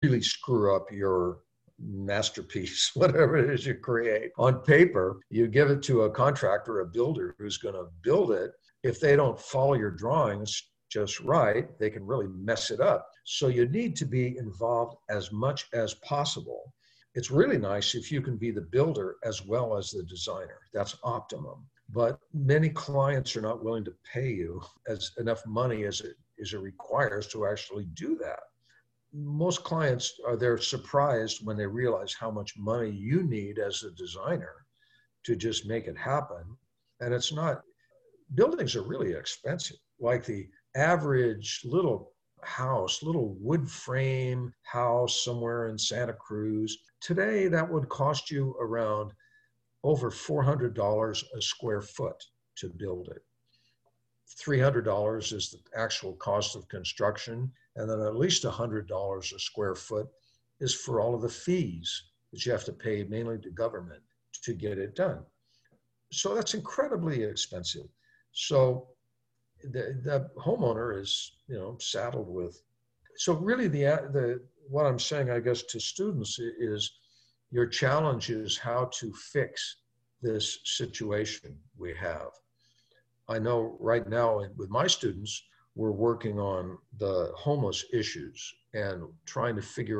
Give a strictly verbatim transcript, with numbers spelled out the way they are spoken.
really screw up your masterpiece, whatever it is you create. On paper, you give it to a contractor, a builder who's going to build it. If they don't follow your drawings just right, they can really mess it up. So you need to be involved as much as possible. It's really nice if you can be the builder as well as the designer. That's optimum. But many clients are not willing to pay you as enough money as it, as it requires to actually do that. Most clients are they're surprised when they realize how much money you need as a designer to just make it happen. And it's not, buildings are really expensive. Like the average little house, little wood frame house somewhere in Santa Cruz, today that would cost you around over four hundred dollars a square foot to build it. three hundred dollars is the actual cost of construction, and then at least one hundred dollars a square foot is for all of the fees that you have to pay mainly to government to get it done. So that's incredibly expensive. So the, the homeowner is, you know, saddled with. So really the, the, what I'm saying, I guess, to students is your challenge is how to fix this situation we have. I know right now with my students, we're working on the homeless issues and trying to figure